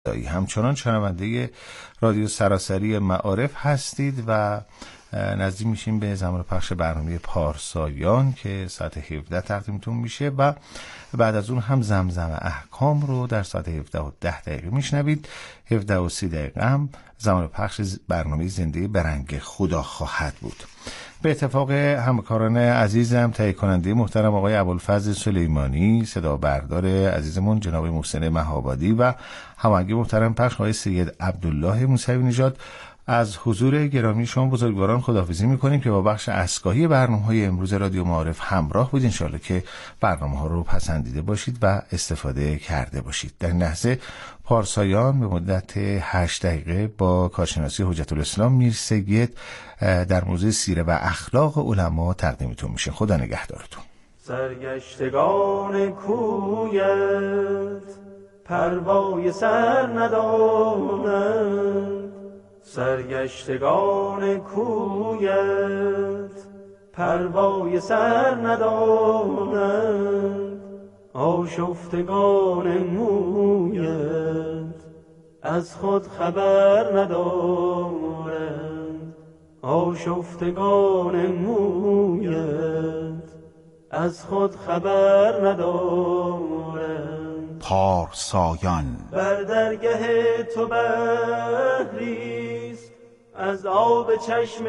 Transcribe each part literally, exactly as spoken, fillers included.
همچنان شنونده رادیو سراسری معارف هستید و نزدیک میشیم به زمان پخش برنامه پارسایان که ساعت هفده تقدیمتون میشه و بعد از اون هم زمزم احکام رو در ساعت هفده و ده دقیقه میشنوید. هفده و سی دقیقه هم زمان پخش برنامه زنده برنگ خدا خواهد بود. به اتفاق همکاران عزیزم تهیه کننده محترم آقای ابوالفضل سلیمانی، صدا بردار عزیزمون جناب محسن مهابادی و هماهنگ محترم پخش آقای سید عبدالله موسوی نژاد، از حضور گرامی شما بزرگواران خداحافظی میکنیم که با بخش اسکاهی برنامه‌های امروز رادیو معارف همراه بود. انشاءالله که برنامه‌ها رو پسندیده باشید و استفاده کرده باشید. در این لحظه پارسایان به مدت هشت دقیقه با کارشناسی حجت الاسلام میر سید در موضوع سیره و اخلاق علما تقدیمتون میشه. خدا نگهدارتون. سرگشتگان کویت پروای سر ندارند، سرگشتگان کویت پروای سر ندارند، آشفتگان مویت از خود خبر ندارند، آشفتگان مویت از خود خبر ندارند. پارسایان بر درگه تو بحریست از آب چشم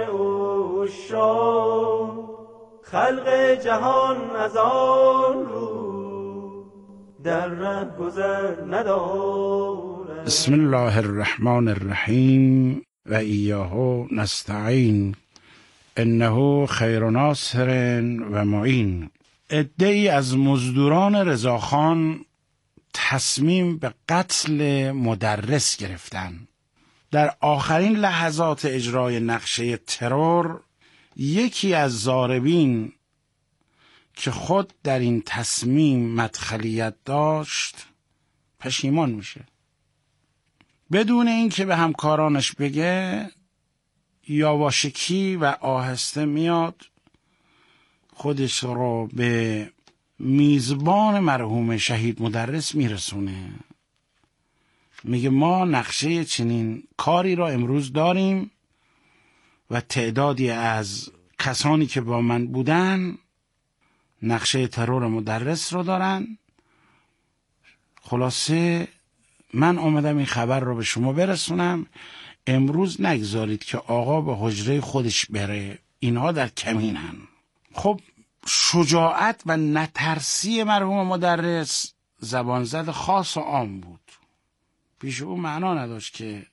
عشاق، خلق جهان از آن رو در ره گذر ندارد. بسم الله الرحمن الرحیم و ایاه نستعین انه خیر ناصر و معین. عده‌ای از مزدوران رضاخان تصمیم به قتل مدرس گرفتن. در آخرین لحظات اجرای نقشه ترور یکی از ضاربین که خود در این تصمیم مدخلیت داشت پشیمان میشه. بدون اینکه به همکارانش بگه یواشکی و آهسته میاد خودش رو به میزبان مرحوم شهید مدرس میرسونه. میگه ما نقشه چنین کاری را امروز داریم و تعدادی از کسانی که با من بودن نقشه ترور مدرس رو دارن. خلاصه من آمدم این خبر رو به شما برسونم. امروز نگذارید که آقا به حجره خودش بره، اینها در کمینن. خب شجاعت و نترسی مرحوم مدرس زبانزد خاص و عام بود. پیش او معنا نداشت که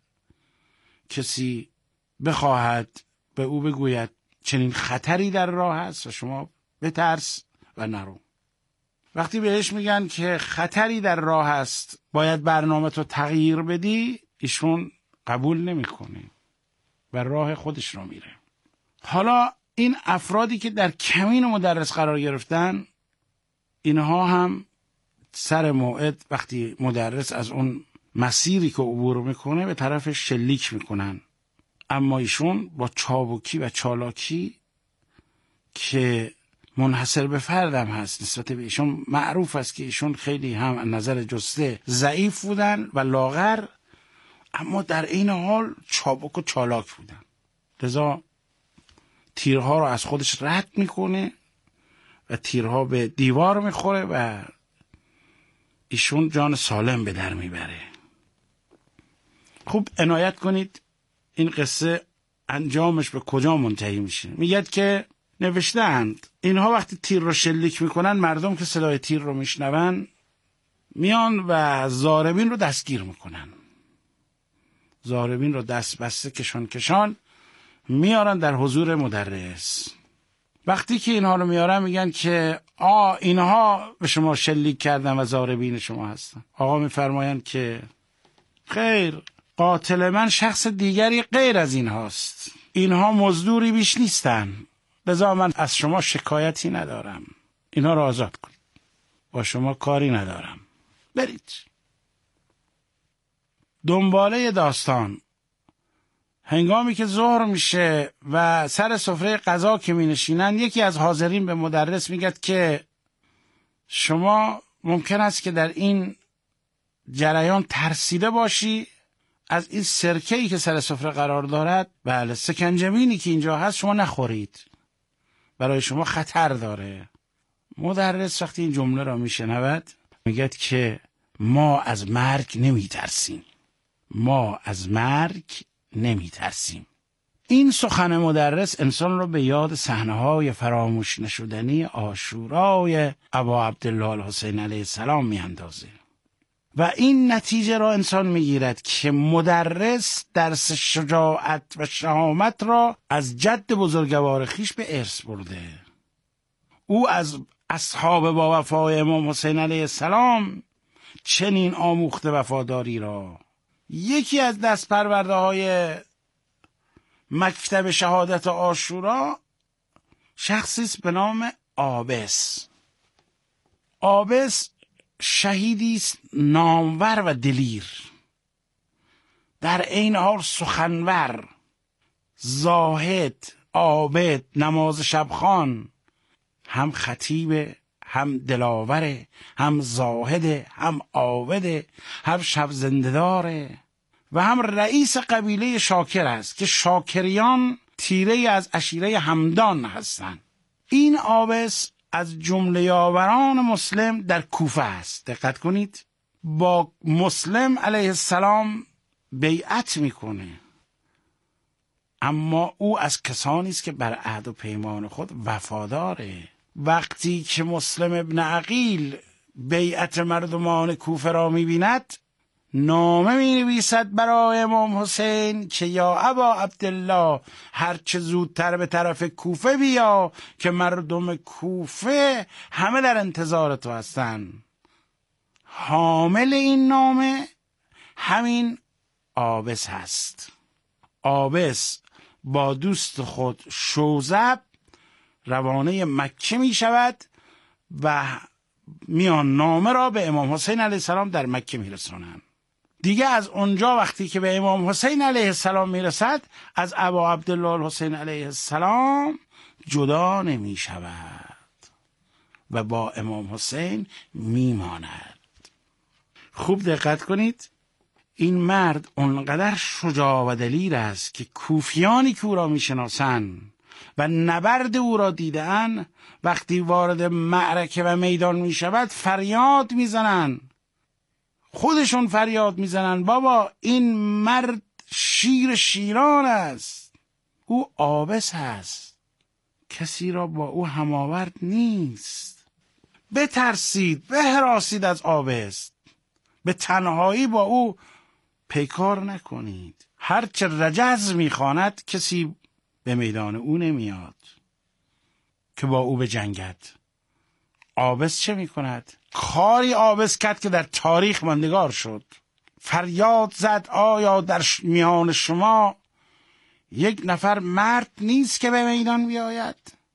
کسی بخواهد به او بگوید چنین خطری در راه است و شما بترس و نرو. وقتی بهش میگن که خطری در راه است باید برنامه تو تغییر بدی، ایشون قبول نمیکنه و راه خودش رو میره. حالا این افرادی که در کمین مدرس قرار گرفتن، اینها هم سر موعد وقتی مدرس از اون مسیری که عبور میکنه به طرف شلیک میکنن. اما ایشون با چابکی و چالاکی که منحصر به فردم هست نسبت به ایشون معروف است که ایشون خیلی هم از نظر جسته ضعیف بودن و لاغر، اما در این حال چابک و چالاک بودن. لذا تیرها رو از خودش رد میکنه و تیرها به دیوار میخوره و ایشون جان سالم به در میبره. خوب عنایت کنید این قصه انجامش به کجا منتهی میشه. میگد که نوشتند اینها وقتی تیر رو شلیک میکنن، مردم که صدای تیر رو میشنون میان و ضاربین رو دستگیر میکنن. ضاربین رو دست بسته کشان کشان میارن در حضور مدرس. وقتی که اینها رو میارن میگن که آ اینها به شما شلیک کردن و ضاربین شما هستن. آقا میفرمایند که خیر، قاتل من شخص دیگری غیر از این هاست، اینها مزدوری بیش نیستن، لذا من از شما شکایتی ندارم، اینها رو آزاد کن، با شما کاری ندارم، برید. دنباله داستان هنگامی که ظهر میشه و سر سفره غذا که می نشینن، یکی از حاضرین به مدرس میگه که شما ممکن است که در این جریان ترسیده باشی از این سرکه‌ای که سر سفره قرار دارد، بله سکنجبینی که اینجا هست شما نخورید، برای شما خطر داره. مدرس وقتی این جمله را میشنود میگه که ما از مرگ نمیترسیم، ما از مرگ نمیترسیم. این سخن مدرس انسان را به یاد صحنه‌های فراموش نشدنی عاشورای ابا عبدالله الحسین علیه السلام میاندازه و این نتیجه را انسان میگیرد که مدرس درس شجاعت و شهامت را از جد بزرگوار خویش به ارث برده. او از اصحاب با وفای امام حسین علیه السلام چنین آموخته وفاداری را. یکی از دست پرورده های مکتب شهادت عاشورا شخصی است به نام عابس. عابس شهیدی است نامور و دلیر، در عین حال سخنور، زاهد، عابد، نماز شبخوان، هم خطیب، هم دلاوره، هم زاهده، هم عابده، هم شب زنده‌داره و هم رئیس قبیله شاکر است که شاکریان تیره از عشیره همدان هستند. این عابس از جمله یاوران مسلم در کوفه است. دقت کنید، با مسلم علیه السلام بیعت میکنه، اما او از کسانی است که بر عهد و پیمان خود وفاداره. وقتی که مسلم ابن عقیل بیعت مردمان کوفه را میبیند، نامه می نویسد برای امام حسین که یا ابا عبدالله هرچه زودتر به طرف کوفه بیا که مردم کوفه همه در انتظار تو هستن. حامل این نامه همین عابس هست. عابس با دوست خود شوذب روانه مکه می شود و میان نامه را به امام حسین علیه السلام در مکه می رسانند. دیگه از اونجا وقتی که به امام حسین علیه السلام میرسد، از ابا عبدالله الحسین علیه السلام جدا نمی شود و با امام حسین میماند. خوب دقت کنید، این مرد اونقدر شجاع و دلیر است که کوفیانی که او را میشناسند و نبرد او را دیدن، وقتی وارد معرکه و میدان می شود فریاد میزنند، خودشون فریاد میزنن بابا این مرد شیر شیران است، او عابس است، کسی را با او هماورد نیست. بترسید، بهراسید از عابس، به تنهایی با او پیکار نکنید. هرچه رجز میخواند کسی به میدان او نمیاد که با او بجنگد. عابس چه میکند؟ کاری عابس کرد که در تاریخ ماندگار شد. فریاد زد آیا در میان شما یک نفر مرد نیست که به میدان بیاید؟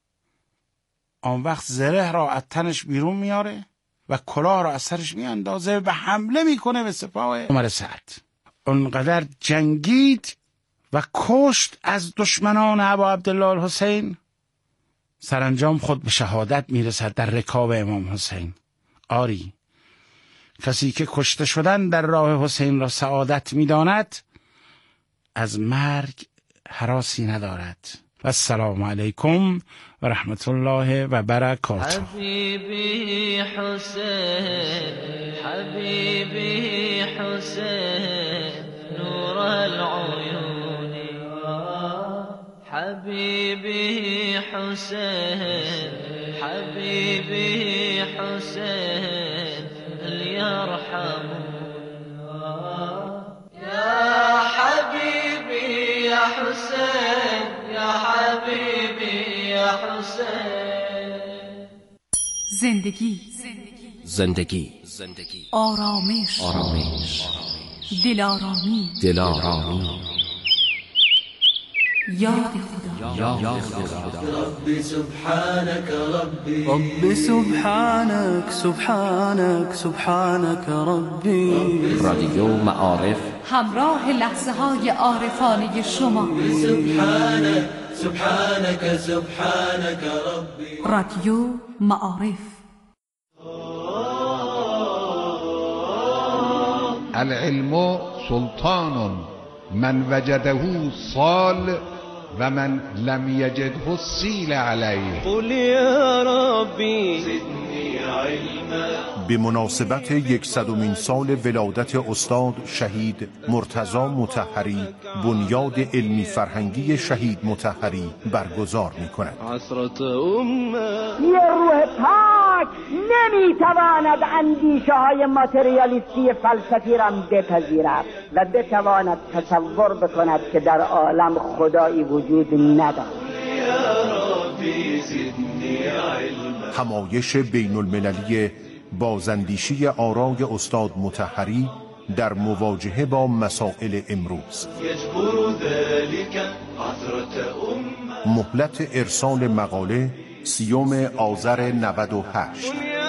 آن وقت زره را از تنش بیرون میاره و کلاه را از سرش میاندازه و حمله میکنه به سپاه عمر سعد. اونقدر جنگید و کشت از دشمنان ابا عبدالله الحسین، سرانجام خود به شهادت میرسد در رکاب امام حسین. آری، کسی که کشته شدن در راه حسین را سعادت میداند از مرگ هراسی ندارد. و السلام علیکم و رحمت الله و برکاته. حبیبی حسین، حبیبی حسین، نور العیون، حبیبی حسین، حبیبی حسین، لیرحمون یا حبیبی یا حسین، یا حبیبی یا حسین. زندگی زندگی آرامش آرامش دلارامی دلارامی یاد خدا یاد خدا. ربي سبحانك ربي ربي سبحانك سبحانك سبحانك ربي. رادیو معارف همراه لحظه های عارفانه شما. سبحانك سبحانك سبحانك ربي. رادیو معارف. العلم سلطان من وجده صال و من لم یجده سیل علیه. قل یا ربی زدنی علما. به مناسبت یکصدمین سال ولادت استاد شهید مرتضی مطهری، بنیاد علمی فرهنگی شهید مطهری برگزار می‌کند. عصرت امه. یه روح پاک نمیتواند اندیشه های ماتریالیستی فلسفی را بپذیرد و بتواند تصور بکند که در عالم خدایی وجود ندارد. همایش بین المللی بازاندیشی آرای استاد مطهری در مواجهه با مسائل امروز. مهلت ارسال مقاله سیوم آذر نود و هشت.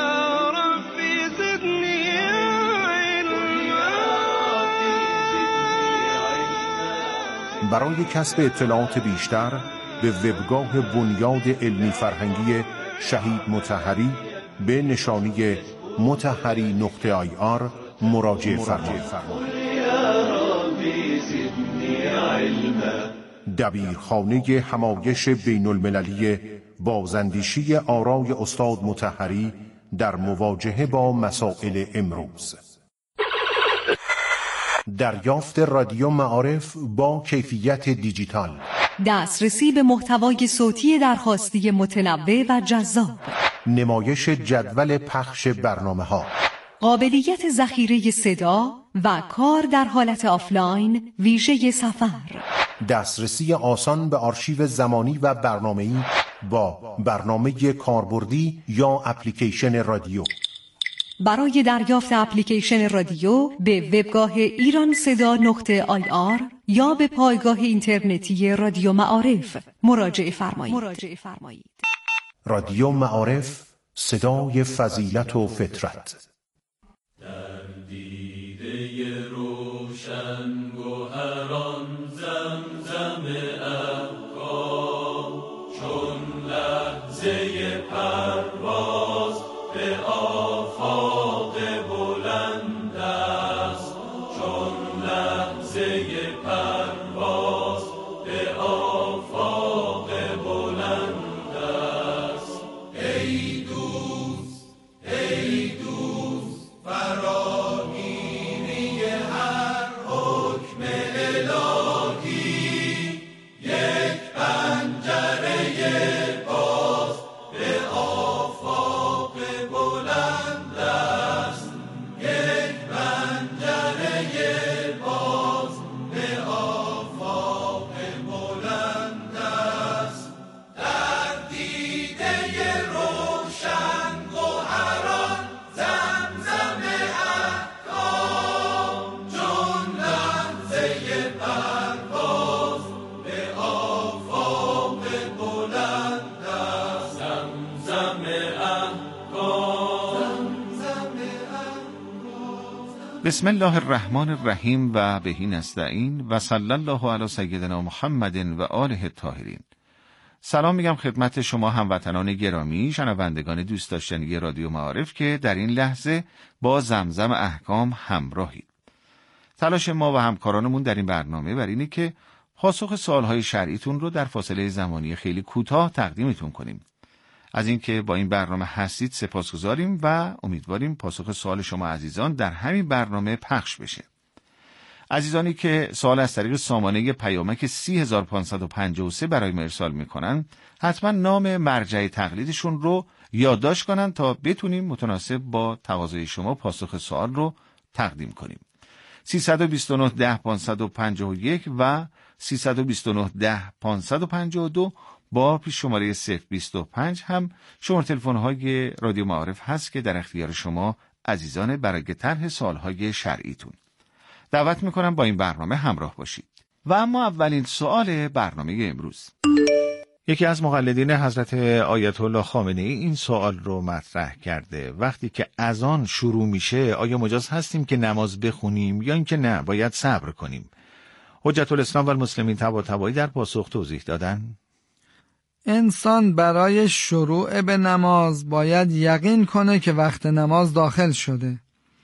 برای کسب اطلاعات بیشتر به وبگاه بنیاد علمی فرهنگی شهید مطهری به نشانی مطهری نقطه آی آر مراجعه فرمایید. دبیرخانه همایش بین المللی بازاندیشی آرای استاد مطهری در مواجهه با مسائل امروز. دریافت رادیو معارف با کیفیت دیجیتال. دسترسی به محتوای صوتی درخواستی متنوع و جذاب. نمایش جدول پخش برنامه‌ها. قابلیت ذخیره صدا و کار در حالت آفلاین ویژه سفر. دسترسی آسان به آرشیو زمانی و برنامه‌ای با برنامه کاربردی یا اپلیکیشن رادیو. برای دریافت اپلیکیشن رادیو به وبگاه ایران صدا نقطه آی آر یا به پایگاه اینترنتی رادیو معارف مراجعه فرمایید. مراجعه فرمایید. رادیو معارف، صدای فضیلت و فطرت. در دیده روشن گوهران زمزم افکار، چون لحظه پرواز به آفاق بلند است، چون لحظه پرواز به آفاق بلند است. ای دوست ای دوست فراگیری هر حکم الهی، یک پنجره باز به آفاق بلند است، یک پنجره باز به آفاق بلند است. در دیده روشن گوهران زمزم احکام، چون لحظه پرواز به آفاق بلند است. زمزم احکام، زمزم بسم الله الرحمن الرحیم و بهی نستعین و صلی الله علی سیدنا محمد و آله الطاهرین. سلام میگم خدمت شما هموطنان گرامی، شنوندگان دوست داشتنی رادیو معارف که در این لحظه با زمزم احکام همراهید. تلاش ما و همکارانمون در این برنامه بر اینه که پاسخ سوالهای شرعیتون رو در فاصله زمانی خیلی کوتاه تقدیمتون کنیم. از اینکه با این برنامه هستید سپاسگزاریم و امیدواریم پاسخ سوال شما عزیزان در همین برنامه پخش بشه. عزیزانی که سوال از طریق سامانه پیامک سی هزار و پانصد و پنجاه و سه برای ما ارسال میکنن، حتما نام مرجع تقلیدشون رو یادداشت کنن تا بتونیم متناسب با تقاضای شما پاسخ سوال رو تقدیم کنیم. سیصد و بیست و نه ده پانصد و پنجاه و یک و سیصد و بیست و نه ده پانصد و پنجاه و دو با پیش شماره صفر بیست و پنج هم شماره تلفن‌های رادیو معارف هست که در اختیار شما عزیزان برای طرح سوال‌های شرعیتون. دعوت میکنم با این برنامه همراه باشید. و اما اولین سوال برنامه امروز، یکی از مقلدین حضرت آیت الله خامنه‌ای این سوال رو مطرح کرده: وقتی که اذان شروع میشه آیا مجاز هستیم که نماز بخونیم یا اینکه نه باید صبر کنیم؟ حجت الاسلام و المسلمین طباطبایی در پاسخ توضیح دادن: انسان برای شروع به نماز باید یقین کنه که وقت نماز داخل شده.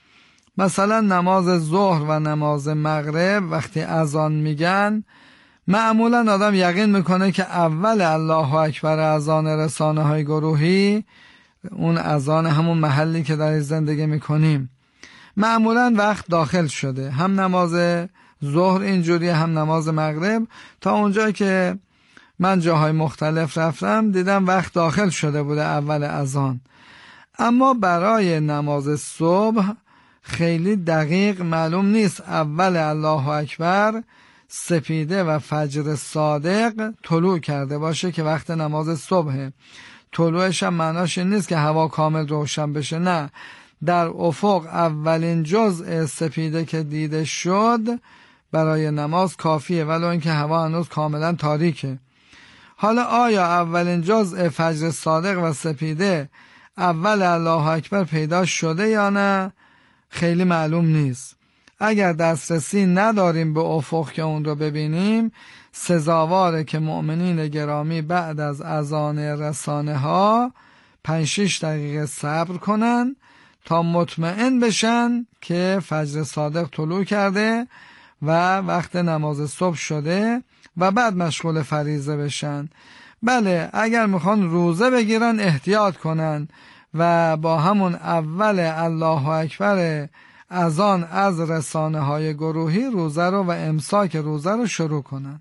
مثلا نماز ظهر و نماز مغرب وقتی اذان میگن معمولا آدم یقین میکنه که اول الله اکبر اذان رسانه های گروهی، اون اذان همون محلی که در زندگی میکنیم، معمولا وقت داخل شده. هم نماز ظهر اینجوری، هم نماز مغرب. تا اونجا که من جاهای مختلف رفتم دیدم وقت داخل شده بوده اول اذان. اما برای نماز صبح خیلی دقیق معلوم نیست اول الله اکبر سپیده و فجر صادق طلوع کرده باشه که وقت نماز صبحه. طلوعش هم معناش نیست که هوا کامل روشن بشه، نه، در افق اولین جزء سپیده که دیده شد برای نماز کافیه، ولو اینکه هوا هنوز کاملا تاریکه. حالا آیا اولین جزء فجر صادق و سپیده اول الله اکبر پیدا شده یا نه خیلی معلوم نیست. اگر دسترسی نداریم به افق که اون رو ببینیم، سزاواره که مؤمنین گرامی بعد از اذان رسانه ها پنج شش دقیقه صبر کنن تا مطمئن بشن که فجر صادق طلوع کرده و وقت نماز صبح شده و بعد مشغول فریضه بشن. بله، اگر میخوان روزه بگیرن احتیاط کنن و با همون اول الله اکبر اذان از رسانه های گروهی روزه رو و امساک روزه رو شروع کنن.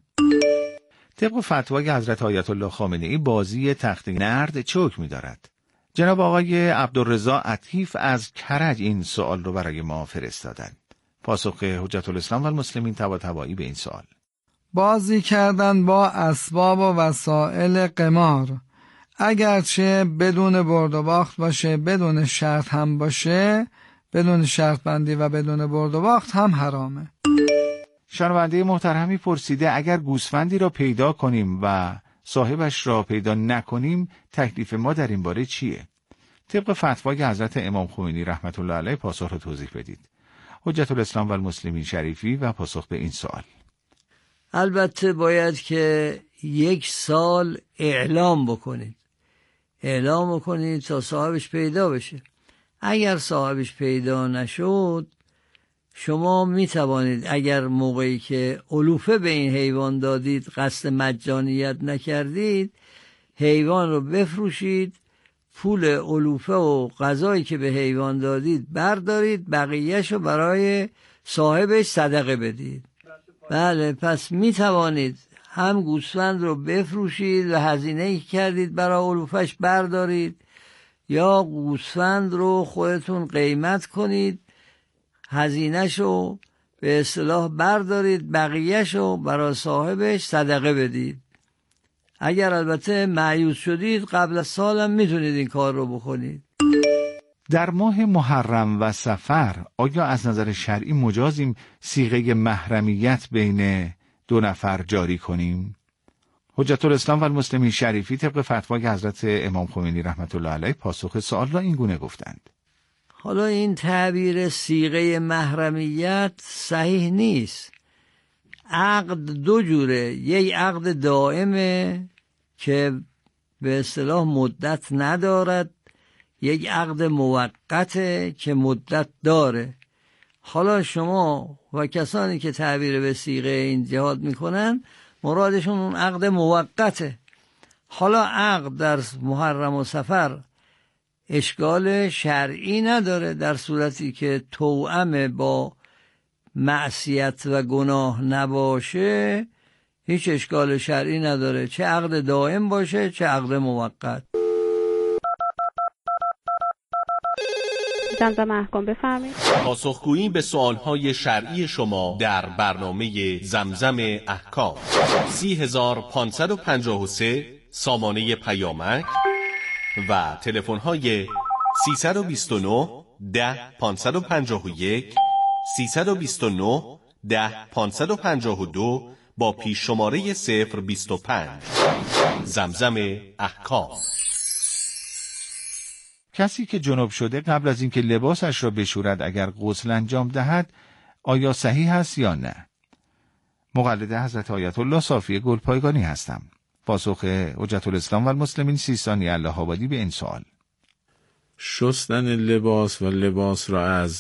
طبق فتوای حضرت آیت الله خامنه‌ای بازی تخت نرد چه حکمی دارد؟ جناب آقای عبدالرضا عطیف از کرج این سوال رو برای ما فرستادند. پاسخ حجت الاسلام و المسلمین طباطبایی به این سوال: بازی کردن با اسباب و وسایل قمار، اگرچه بدون برد و باخت باشه، بدون شرط هم باشه، بدون شرط بندی و بدون برد و باخت هم حرامه. شنونده محترمی پرسیده اگر گوسفندی را پیدا کنیم و صاحبش را پیدا نکنیم تکلیف ما در این باره چیه؟ طبق فتوای حضرت امام خمینی رحمت الله علیه پاسخ را توضیح بدید. حجت الاسلام و المسلمین شریفی و پاسخ به این سوال: البته باید که یک سال اعلام بکنید اعلام بکنید تا صاحبش پیدا بشه. اگر صاحبش پیدا نشد، شما می توانید اگر موقعی که علوفه به این حیوان دادید قصد مجانیت نکردید، حیوان رو بفروشید، پول علوفه و غذایی که به حیوان دادید بردارید، بقیه‌شو برای صاحبش صدقه بدید. بله، پس می توانید هم گوسفند رو بفروشید و هزینه‌ای کردید برای علوفهش بردارید، یا گوسفند رو خودتون قیمت کنید، هزینه‌شو به اصطلاح بردارید، بقیه‌شو برای صاحبش صدقه بدید. اگر البته مایوس شدید قبل از سالم میتونید این کار رو بکنید. در ماه محرم و صفر آیا از نظر شرعی مجازیم صیغه محرمیت بین دو نفر جاری کنیم؟ حجت الاسلام و المسلمین شریفی طبق فتوای حضرت امام خمینی رحمت الله علیه پاسخ سوال را این گونه گفتند: حالا این تعبیر صیغه محرمیت صحیح نیست. عقد دو جوره، یک عقد دائمه که به اصطلاح مدت ندارد، یک عقد موقته که مدت داره. حالا شما و کسانی که تعبیر به صیغه این جهاد میکنن مرادشون اون عقد موقته. حالا عقد در محرم و صفر اشکال شرعی نداره در صورتی که توأم با معصیت و گناه نباشه، هیچ اشکال شرعی نداره، چه عقد دائم باشه چه عقد موقت. زمزم احکام بفرمایید. پاسخگویی به سوالهای شرعی شما در برنامه زمزم احکام. سی هزار پانصد و پنجاه و سه سامانه پیامک و تلفن‌های سیصد و بیست و نه ده پانصد و پنجاه و یک، سیصد و بیست و نه ده پانصد و پنجاه و دو با پیش شماره صفر بیست و پنج. زمزم احکام. کسی که جنب شده قبل از اینکه لباسش را بشورد اگر غسل انجام دهد آیا صحیح است یا نه؟ مقلد حضرت آیت الله صافی گلپایگانی هستم. پاسخ حجت الاسلام و المسلمین سیستانی الله آبادی به این سوال: شستن لباس و لباس را از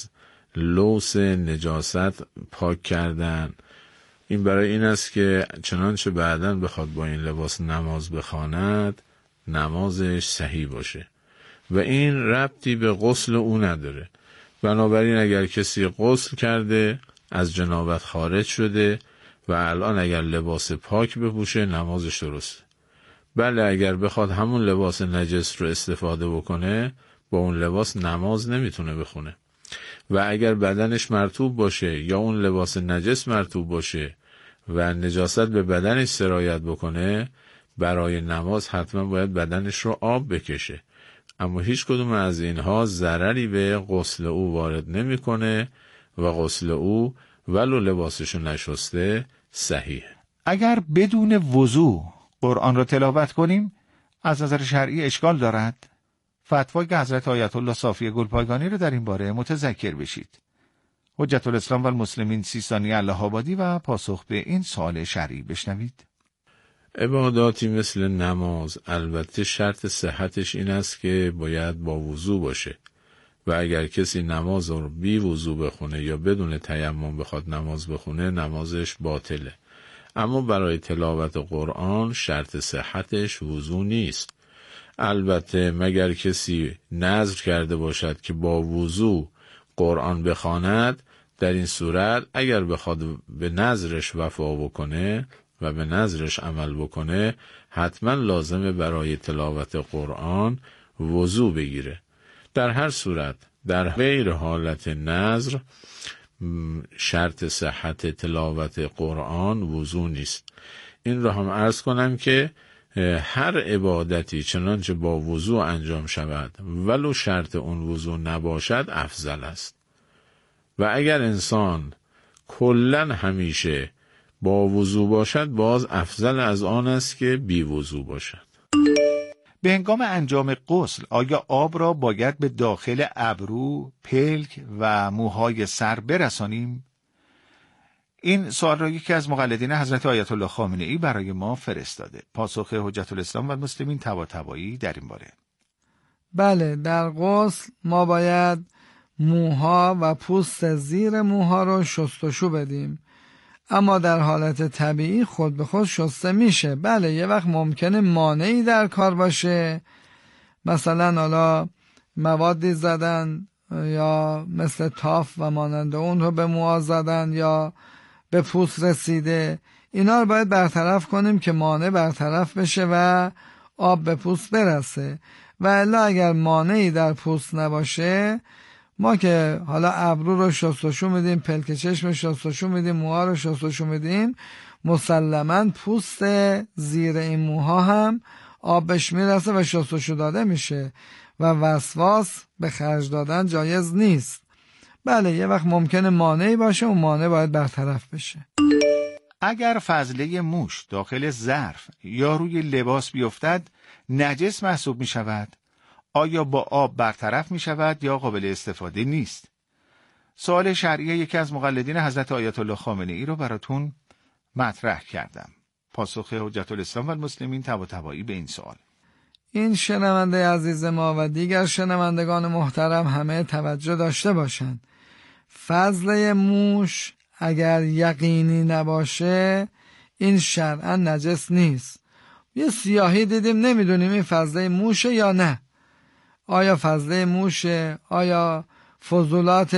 لوث نجاست پاک کردن. این برای این است که چنانچه بعداً بخواد با این لباس نماز بخواند نمازش صحیح باشه و این ربطی به غسل او نداره. بنابراین اگر کسی غسل کرده از جنابت خارج شده و الان اگر لباس پاک بپوشه نمازش درسته. بله اگر بخواد همون لباس نجس رو استفاده بکنه با اون لباس نماز نمیتونه بخونه و اگر بدنش مرطوب باشه یا اون لباس نجس مرطوب باشه و نجاست به بدنش سرایت بکنه برای نماز حتما باید بدنش رو آب بکشه، اما هیچ کدوم از اینها ضرری به غسل او وارد نمیکنه و غسل او ولو لباسشو نشسته صحیح. اگر بدون وضو قرآن را تلاوت کنیم از نظر شرعی اشکال دارد؟ فتوای حضرت آیت الله صافی گلپایگانی رو در این باره متذکر بشید. حجت الاسلام و المسلمین سیستانی اله‌آبادی و پاسخ به این سوال شرعی بشنوید. عباداتی مثل نماز البته شرط صحتش این است که باید با وضو باشه و اگر کسی نماز رو بی وضو بخونه یا بدون تیمم بخواد نماز بخونه نمازش باطله. اما برای تلاوت قرآن شرط صحتش وضو نیست. البته مگر کسی نذر کرده باشد که با وضو قرآن بخواند، در این صورت اگر بخواد به نذرش وفا بکنه و به نذرش عمل بکنه حتما لازمه برای تلاوت قرآن وضو بگیره. در هر صورت در غیر حالت نذر شرط صحت تلاوت قرآن وضو نیست. این را هم عرض کنم که هر عبادتی چنانچه با وضو انجام شود ولو شرط اون وضو نباشد افضل است و اگر انسان کلن همیشه با وضو باشد باز افضل از آن است که بی وضو باشد. به هنگام انجام غسل آیا آب را باید به داخل ابرو، پلک و موهای سر برسانیم؟ این سوال را یکی از مقلدین حضرت آیت الله خامنه‌ای برای ما فرستاده. پاسخ حجت الاسلام و المسلمین طباطبایی در این باره: بله، در غسل ما باید موها و پوست زیر موها رو شستشو بدیم، اما در حالت طبیعی خود به خود شسته میشه. بله یه وقت ممکنه مانعی در کار باشه، مثلا حالا موادی زدن یا مثل تاف و مانند اون رو به موها زدن یا به پوست رسیده، اینا رو باید برطرف کنیم که مانع برطرف بشه و آب به پوست برسه. و الا اگر مانعی در پوست نباشه، ما که حالا ابرو رو شستشو میدیم، پلک چشم شستشو میدیم، موها رو شستشو میدیم، مسلماً پوست زیر این موها هم آبش میرسه و شستشو داده میشه و وسواس به خرج دادن جایز نیست. بله یه وقت ممکنه مانعی باشه و مانع باید برطرف بشه. اگر فضله موش داخل ظرف یا روی لباس بیفتد نجس محسوب می شود؟ آیا با آب برطرف می شود یا قابل استفاده نیست؟ سوال شرعی یکی از مقلدین حضرت آیت الله خامنه‌ای رو براتون مطرح کردم. پاسخ حجت الاسلام و المسلمین طباطبایی به این سوال: این شنونده عزیز ما و دیگر شنوندگان محترم همه توجه داشته باشند. فضله موش اگر یقینی نباشه این شرعاً نجس نیست. یه سیاهی دیدیم نمیدونیم این فضله موشه یا نه. آیا فضله موشه؟ آیا فضولات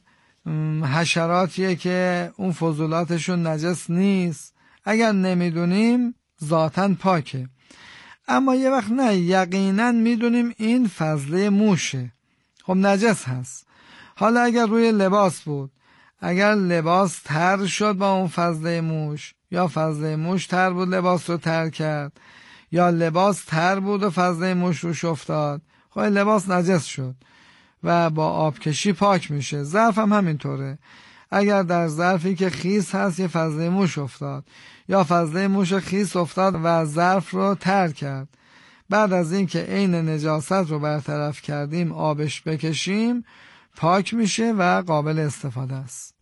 حشراتیه که اون فضولاتشون نجس نیست؟ اگر نمیدونیم ذاتاً پاکه. اما یه وقت نه یقیناً میدونیم این فضله موشه، خب نجس هست. حالا اگر روی لباس بود، اگر لباس تر شد با اون فضله موش یا فضله موش تر بود لباس رو تر کرد یا لباس تر بود و فضله موش روش افتاد، خب لباس نجس شد و با آبکشی پاک میشه. ظرف هم همینطوره. اگر در ظرفی که خیس هست یه فضله موش افتاد یا فضله موش خیس افتاد و ظرف رو تر کرد، بعد از این که عین نجاست رو برطرف کردیم آبش بکشیم پاک میشه و قابل استفاده است.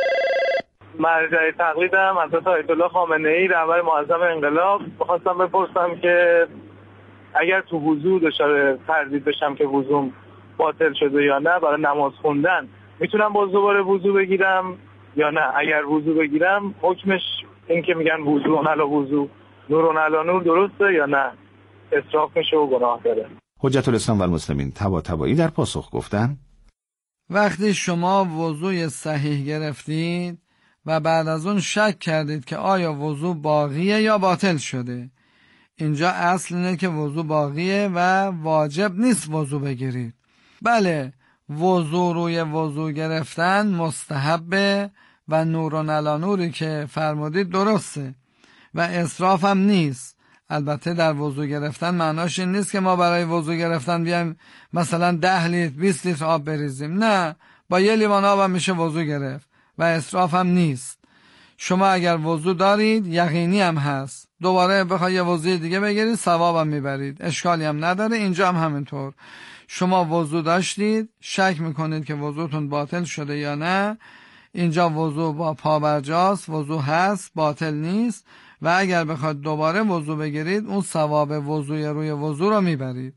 مرجع تقلیدم حضرت آیت الله خامنه‌ای رهبر معظم انقلاب. بخواستم بپرسم که اگر تو وضو دچار تردید بشم که وضوم باطل شده یا نه، برای نماز خوندن میتونم باز دوباره وضو بگیرم یا نه؟ اگر وضو بگیرم حکمش این که میگن وضو علا وضو نور علا نور درسته یا نه؟ اسراف میشه و گناه داره. حجت الاسلام و المسلمین طباطبایی در پاسخ گفتن وقتی شما وضوی صحیح گرفتید و بعد از اون شک کردید که آیا وضو باقیه یا باطل شده، اینجا اصل اینه که وضو باقیه و واجب نیست وضو بگیرید. بله، وضو روی وضو گرفتن مستحبه و نورون علی نوری که فرمودید درسته و اسراف هم نیست. البته در وضو گرفتن معناش این نیست که ما برای وضو گرفتن بیایم مثلا ده لیتر بیست لیتر آب بریزیم. نه، با یه لیوان آب هم میشه وضو گرفت و اسراف هم نیست. شما اگر وضو دارید یقینی هم هست، دوباره بخوای یه وضوی دیگه بگیرید ثواب هم میبرید، اشکالی هم نداره. اینجا هم همینطور، شما وضو داشتید شک میکنید که وضوتون باطل شده یا نه، اینجا وضو با پابرجاست، وضو هست، باطل نیست و اگر بخواد دوباره وضو بگیرید اون ثواب وضوی روی وضو رو میبرید.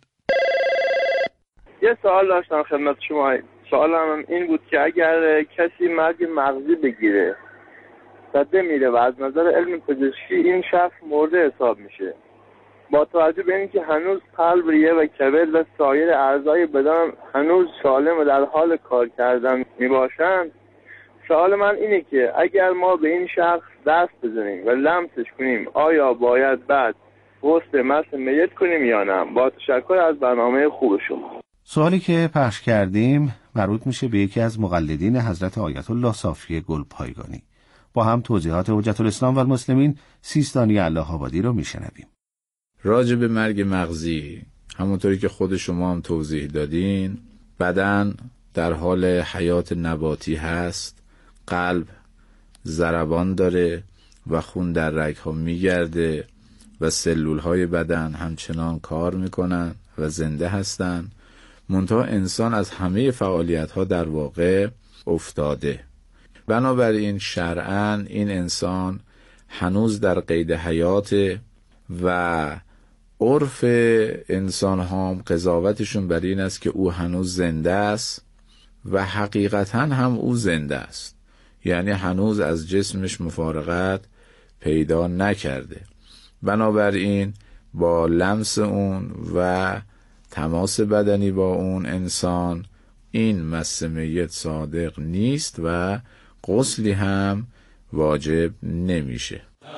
یه سوال داشتم خدمت شما. سوالم این بود که اگر کسی مرگ مغزی بگیره و بمیره و از نظر علم پزشکی این شخص مرده حساب میشه، با توجه به اینکه هنوز قلب، ریه و کبد و سایر اعضای بدن هنوز سالم و در حال کار کردن میباشند، سوال من اینه که اگر ما به این شخص دست بزنیم و لمسش کنیم آیا باید بعد غسل مس میت کنیم یا نه؟ با تشکر از برنامه خوب شما. سوالی که پخش کردیم مربوط میشه به یکی از مقلدین حضرت آیت الله صافی گلپایگانی. با هم توضیحات حجت الاسلام و المسلمین سیستانی الله آبادی رو میشنویم. راجع به مرگ مغزی، همونطوری که خود شما هم توضیح دادین، بدن در حال حیات نباتی هست، قلب ضربان داره و خون در رگ‌ها میگرده و سلول‌های بدن همچنان کار میکنن و زنده هستن، منتها انسان از همه فعالیت‌ها در واقع افتاده. بنابراین شرعاً این انسان هنوز در قید حیاته و عرف انسان هم قضاوتشون بر این است که او هنوز زنده است و حقیقتاً هم او زنده است، یعنی هنوز از جسمش مفارقت پیدا نکرده. بنابراین با لمس اون و تماس بدنی با اون انسان این مس میت صادق نیست و غسلی هم واجب نمیشه.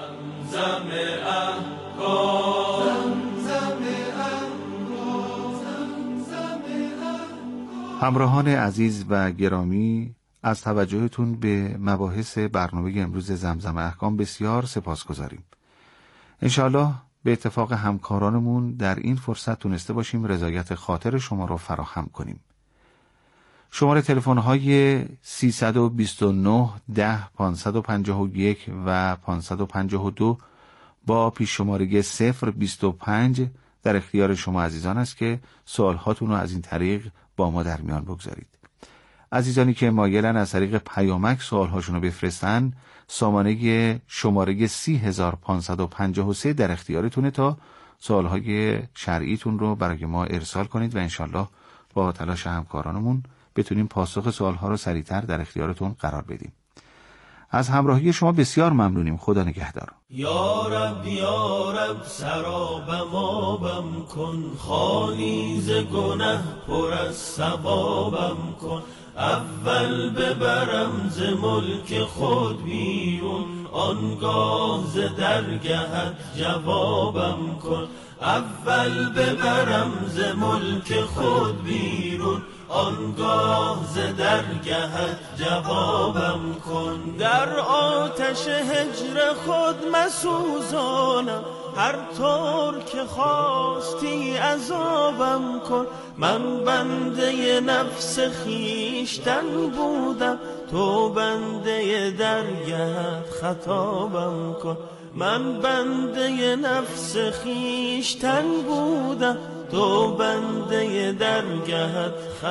همراهان عزیز و گرامی، از توجهتون به مباحث برنامه امروز زمزم احکام بسیار سپاسگزاریم. انشاءالله به اتفاق همکارانمون در این فرصت تونسته باشیم رضایت خاطر شما رو فراهم کنیم. شماره تلفن های سیصد و بیست و نه ده پانصد و پنجاه و یک و پانصد و پنجاه و دو با پیش شماره صفر بیست و پنج در اختیار شما عزیزان است که سوال هاتون رو از این طریق با ما در میان بگذارید. عزیزانی که مایلن از طریق پیامک سوال هاشون رو بفرستن، سامانه شماره سی هزار پانصد و پنجاه و سه در اختیارتونه تا سوال های شرعیتون رو برای ما ارسال کنید و انشالله با تلاش همکارانمون بتونیم پاسخ سوالها رو سریعتر در اختیارتون قرار بدیم. از همراهی شما بسیار ممنونیم. خدا نگهدار. یا رب یا رب سرابم آبم کن، خالی ز گنه پر از ثوابم کن. اول ببرم ز ملک خود بیرون، آنگاه ز درگهت جوابم کن. اول ببرم ز ملک خود بیرون، آنگاه ز درگهت جوابم کن. در آتش هجر خود مسوزانم، هر طور که خواستی عذابم کن. من بنده نفس خیشتن بودم، تو بنده درگهت خطابم کن. من بنده نفس خیشتن بودم، تو بنده درگهت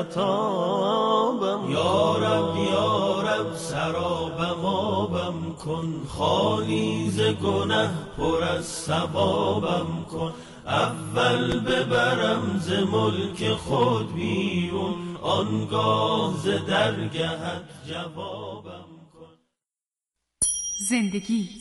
خطابم. یا رب یا رب سرابم آبم کن، خالی ز گنه پر از ثوابم کن. اول ببرم ز ملک خود بیرون، آنگاه ز درگهت جوابم کن. زندگی